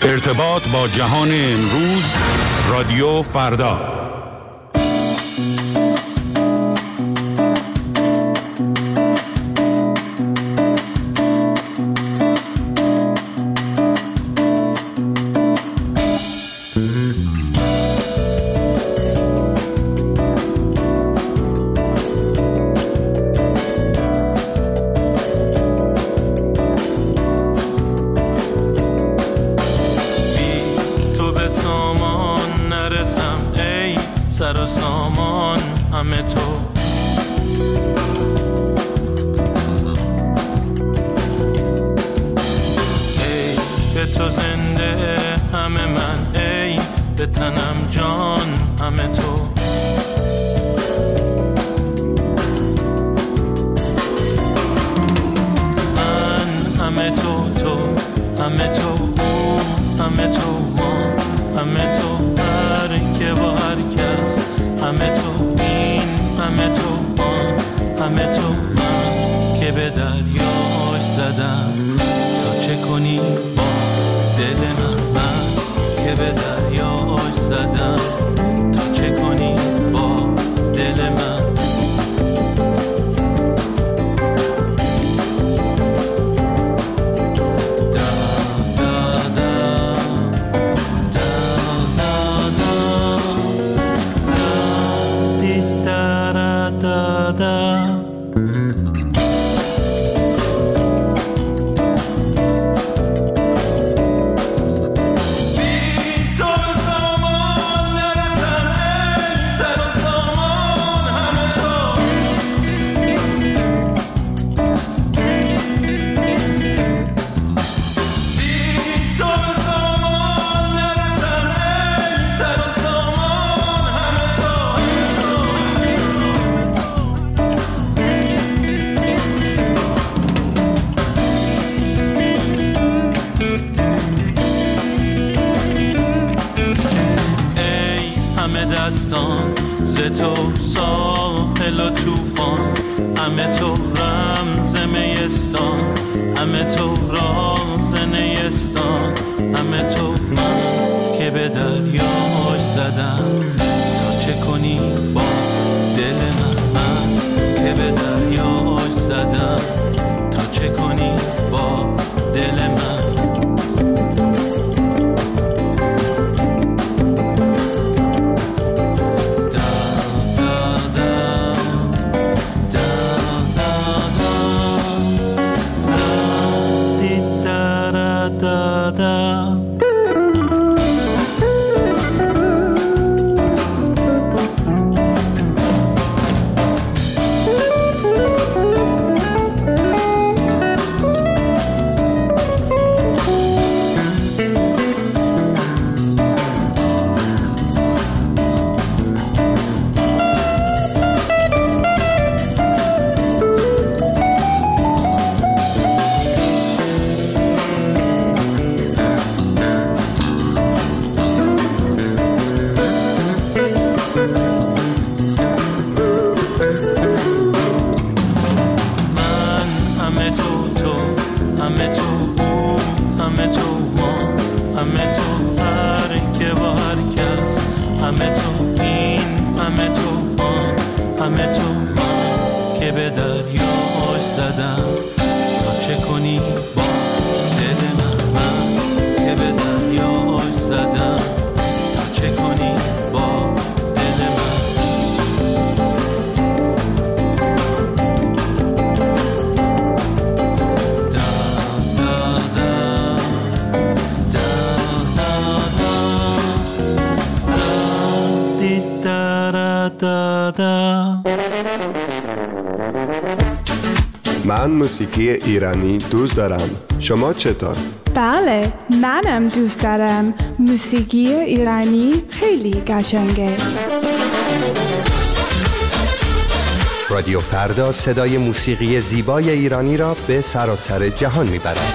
ارتباط با جهان امروز، رادیو فردا. من موسیقی ایرانی دوست دارم. شما چطور؟ بله، منم دوست دارم. موسیقی ایرانی خیلی قشنگه. رادیو فردا صدای موسیقی زیبای ایرانی را به سراسر جهان میبرد.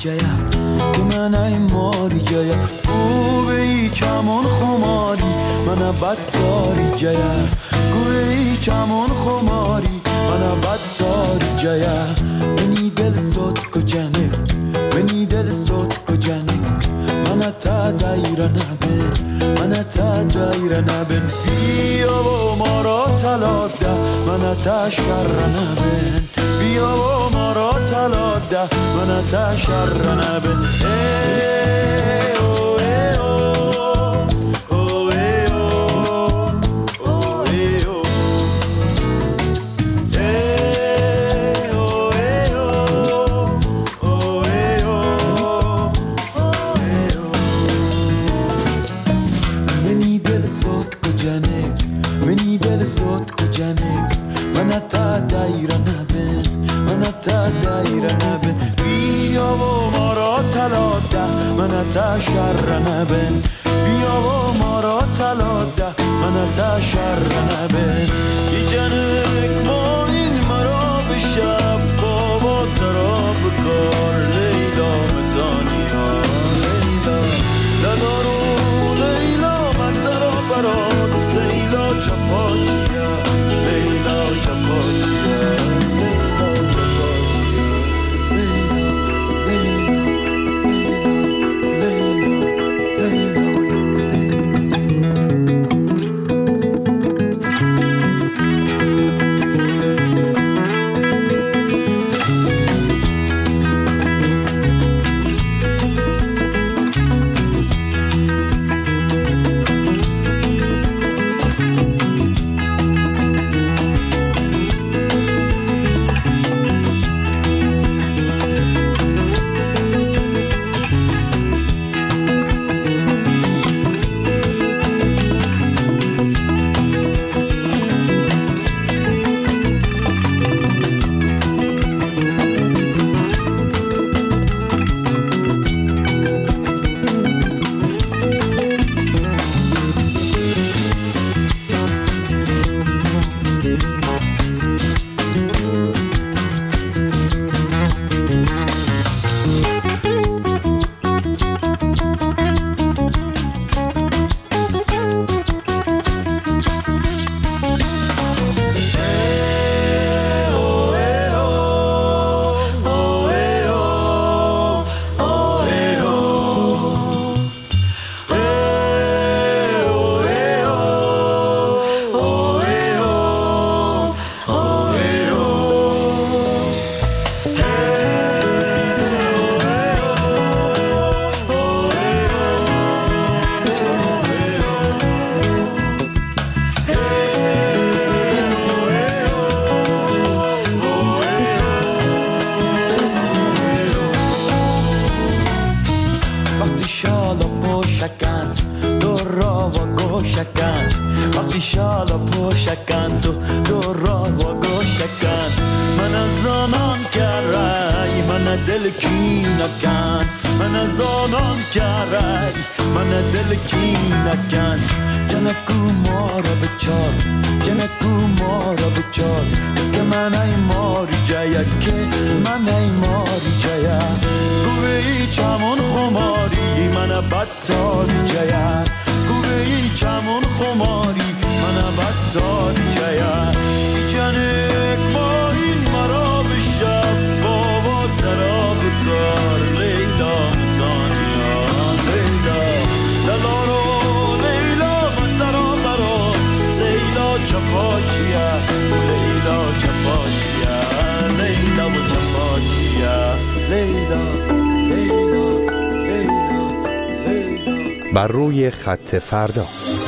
جایا که من ای ماری جایا گوه ای چمون خماری من بدتاری جایا گوه ای چمون خماری من بدتاری جایا منی دل سود کجانه منی دل سود کجانه من تا دایره نبین من تا دایره نبین بیا و ما را تلاده من تا شر نبین بیا و ما را تلاده من تا شر نبین تا شر نبین بیا و ما را تلاده من تا شر نبین یه جنگ ما این مرا به شب بابا ترا بکار لیلا متانیا لیلا لدارو لیلا من درا برات سیلا چپاچیا لیلا چپاچیا بر روی خط فردا.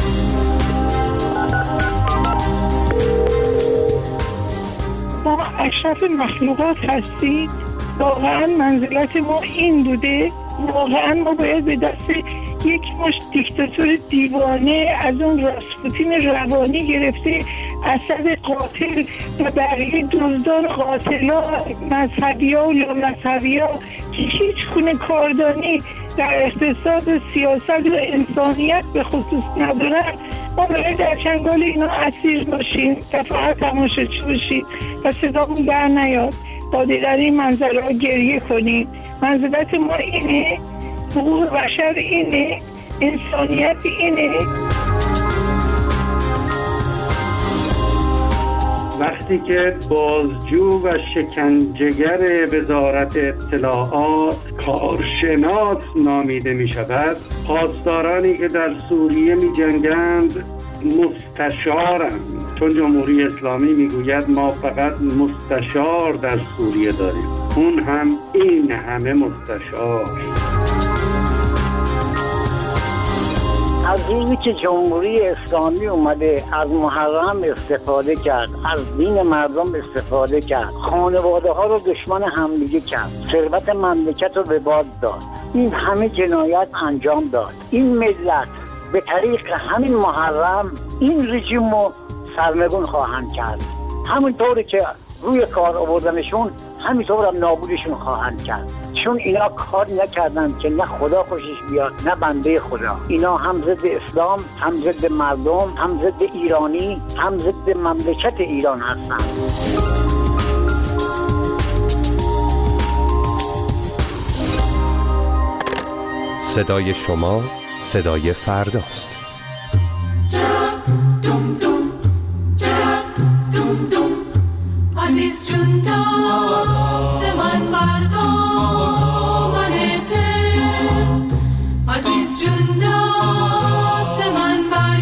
ما اشرف مخلوقات هستیم. واقعا منزلت ما این بوده. واقعا ما باید به دست یک مش دیکتاتور دیوانه از اون راسپوتین روانی گرفته اسد قاتل و بقیه دزدان قاتلا مذهبی ها و لامذهبی ها که هیچ گونه کاردانی در اقتصاد و سیاست و انسانیت به خصوص ندارن، ما باید در چنگال اینا اسیر باشیم و فقط تماشاچی باشیم و صدامون بر نیاد. باید در این منظره ها گریه کنیم منزلت ما اینه، حقوق بشر اینه، انسانیت اینه. وقتی که بازجو و شکنجهگر وزارت اطلاعات کارشناس نامیده می شود، پاسدارانی که در سوریه می جنگند مستشارند، چون جمهوری اسلامی می گوید ما فقط مستشار در سوریه داریم، اون هم این همه مستشار. از روزی که جمهوری اسلامی اومده از محرم استفاده کرد، از دین مردم استفاده کرد، خانواده ها رو دشمن همدیگه کرد، ثروت مملکت رو به باد داد، این همه جنایت انجام داد، این ملت به طریق همین محرم این رژیم رو سرنگون خواهند کرد. همونطوری که روی کار آوردنشون همینطور هم نابودشون خواهند کرد، چون اینا کار نکردن که نه خدا خوشش بیاد نه بنده خدا. اینا هم ضد اسلام، هم ضد مردم، هم ضد ایرانی، هم ضد مملکت ایران هستن. صدای شما صدای فرداست. عزیز جون دست من بردامنته، عزیز جون دست من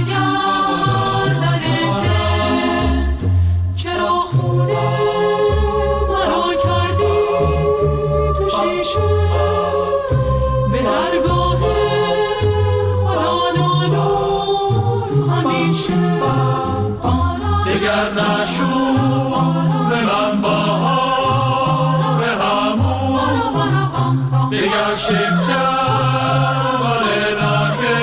برگردنته، چرا خونه مرا کردی تو شیشه، به درگاه خدا نالون همیشه، دگر نشو به من بهار همون، دگر شکر ولی نکه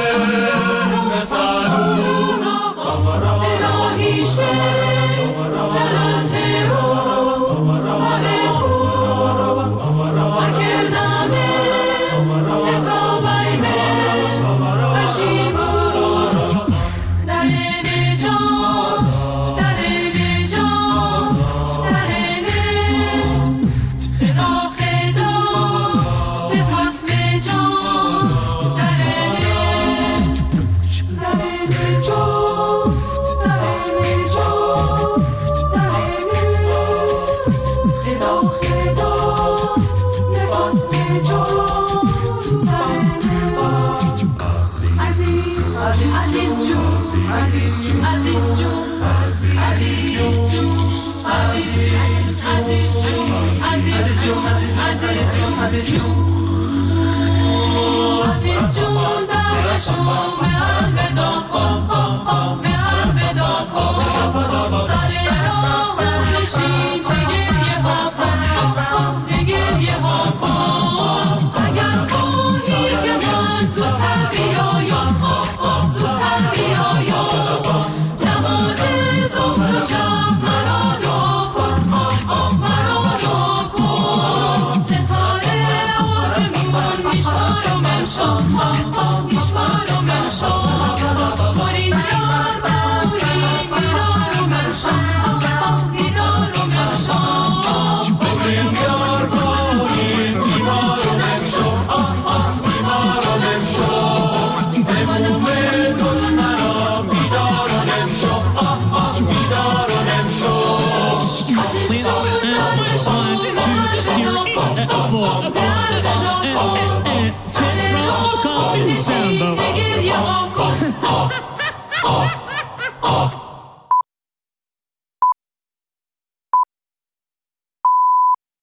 مثلون، الهی شکر جلت رو ولی کن وکردمه حسابی من پشیمون، در نجات در نجات در نجات خدا خدا به ختم جات، در نجات در نجات در نجات در نجات خدا خدا به ختم جات، در نجات عزیز جون عزیز جون عزیز جون عزیز جون عزیز جون عزیز جون عزیز جون عزیز جون درشون به الودا کن، به الودا کن، سر راه نشین تگریه ها کن، تگریه ها کن، اگر خواهی که من زودتر بیایم، زودتر بیایم، نماز ظهر و شب مرا دعا کن، مرا دعا کن، ستاره آسمون میشمارم امشب، میشمارم امشب، برین یار برین بیدارم امشب، بیدارم امشب، برین یار برین بیدارم امشب، بیدارم امشب، اموم دشمنان بیدارم امشب، بیدارم امشب. Sambo.